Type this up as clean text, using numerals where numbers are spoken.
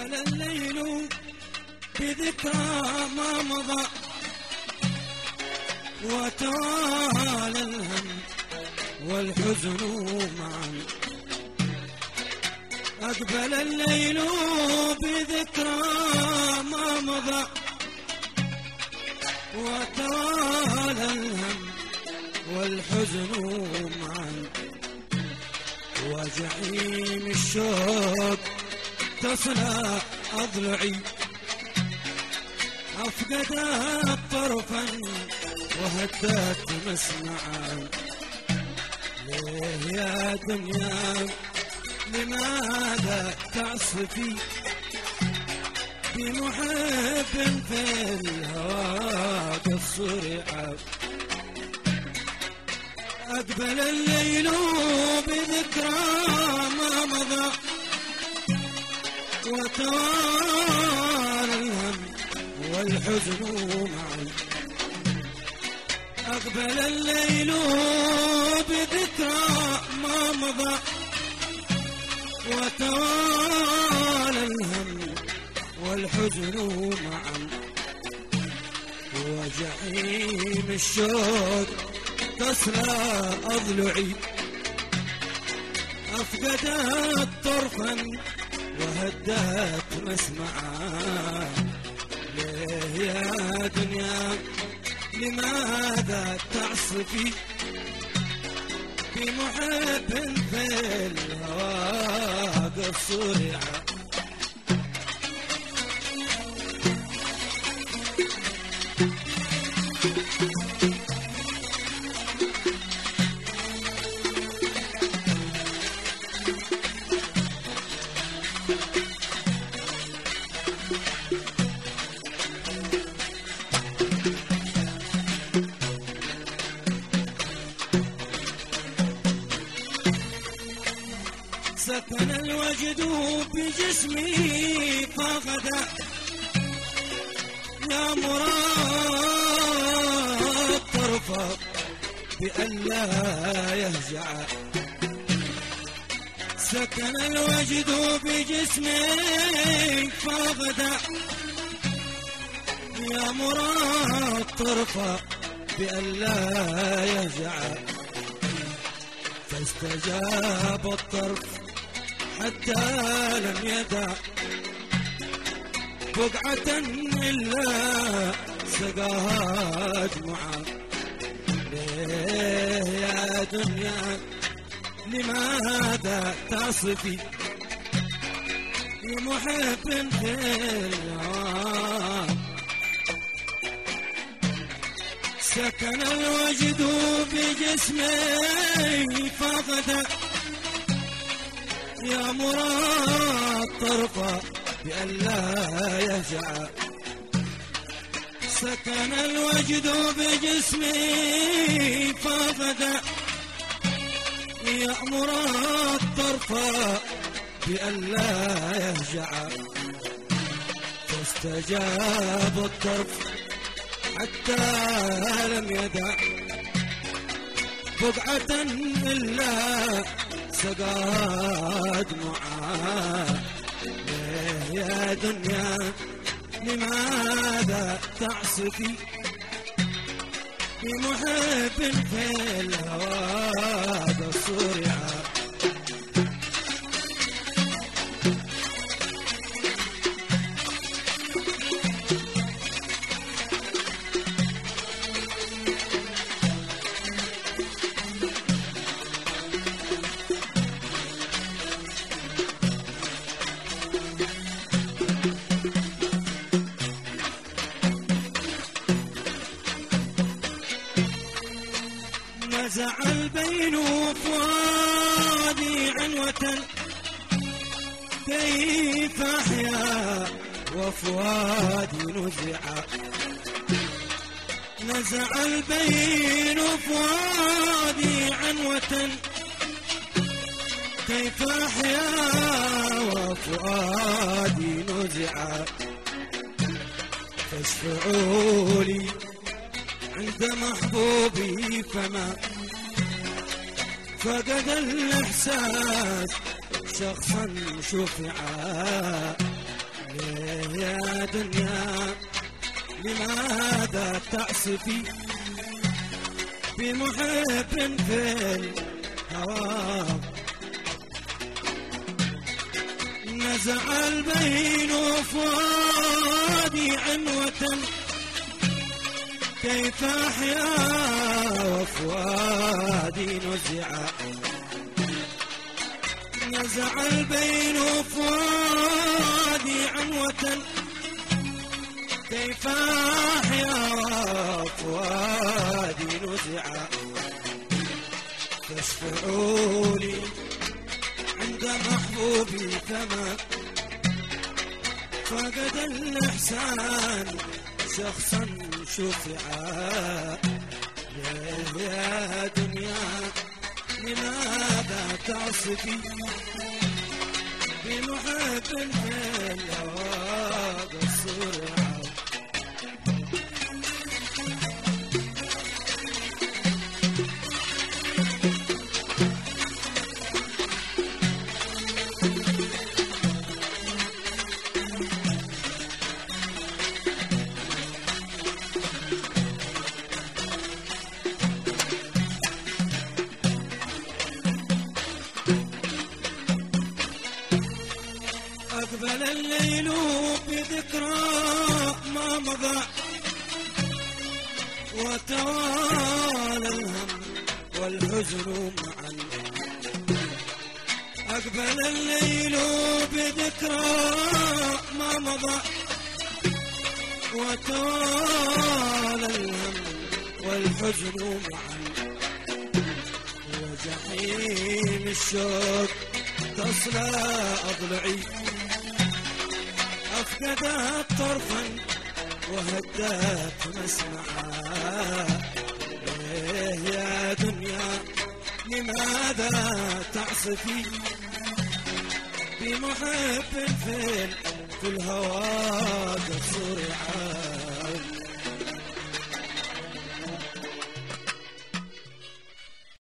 أقبل الليل بذكرى ما مضى وتوالى الهم والحزن معا. أقبل الليل بذكرى ما مضى وتوالى الهم والحزن معا. وجحيم الشوق تصلى أضلعي أفقدت طرفا وهدت مسمعا. ليه يا دنيا لماذا تعصفي بمحب في الهوى قصرعا. أقبل الليل بذكرى ما مضى وتوالى الهم والحزن معا. أقبل الليل بذكرى ما مضى وتوالى الهم والحزن معا. وجحيم الشوق تصلى أضلعي أفقدت طرفا وهدت مسمعا. ليه يا دنيا لماذا تعصفي بمحب في الهوى قصرعا. سكن الوجد بجسمي فغدا يا مراد طرفا بألا يهجع. سكن الوجد بجسمي فغدا يا مراد طرفا بألا يهجع. فاستجاب الطرف حتى لم يدع بقعة إلا سقاها جمعا. ليه يا دنيا لماذا تصفي بمحب في الهوى. سكن الوجد بجسمي فغدا يا مراد طرفا بألا يهجع. سكن الوجد بجسمي فغدا يا مراد طرفا بألا يهجع. فاستجاب الطرف حتى لم يدع بقعة إلا سقاها دمعا. ليه يا دنيا لماذا تعصفي بمحب في الهوى قصرعا. نزع البين فؤادي عنوة كيف أحيا وفؤادي نزع. نزع البين فؤادي عنوة كيف أحيا وفؤادي نزع. فاشفعوا لي عند محبوبي فما فقد الإحساس شخصا شفعا. ليه يا دنيا لماذا تعصفي بمحب في الهوى؟ نزع البين فؤادي عنوة كيف أحيا وفؤادي نزع. نزع البين فؤادي عنوة كيف أحيا وفؤادي نزع. فاشفعوا لي عند محبوبي فما فقد الإحسان شخصا شفعا. يا دنيا لماذا تعصفي بمحب في الهوى السرعة؟ أقبل الليل بذكرى ما مضى وتوالى الهم والحزن معا. أقبل الليل بذكرى ما مضى وتوالى الهم والحزن معا. وجحيم الشوق تصلى أضلعي أفقدت طرفا وهدت مسمعا. ليه يا دنيا لماذا تعصفي بمحب في الهوى قد صرعا؟